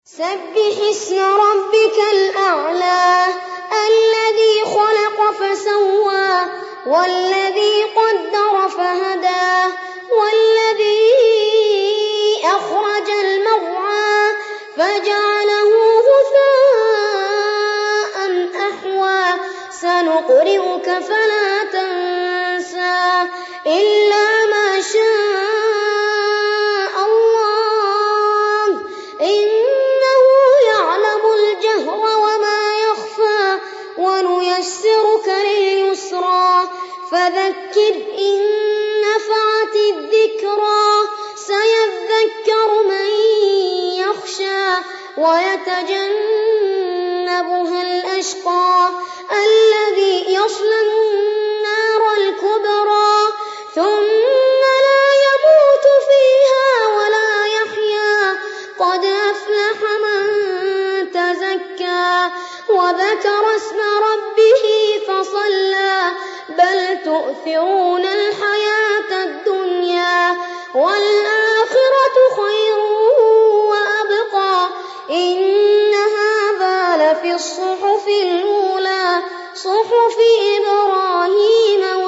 سبح اسم ربك الأعلى الذي خلق فسوى والذي قدر فهدى والذي أخرج المرعى فجعله غثاء أحوى سنقرئك فلا تنسى إلا ما شاء الله إنه يعلم الجهر وما يخفى ونيسرك لليسرى فذكر إن نفعت الذكرى سيذكر من يخشى ويتجنبها الأشقى الذي يصلى النار الكبرى ثم لا يموت فيها ولا يحيا قد أفلح من تزكى وذكر اسم ربه فصلى بل تؤثرون الحياة الدنيا والآخرة خير وأبقى إن هذا لفي الصحف الأولى صحف إبراهيم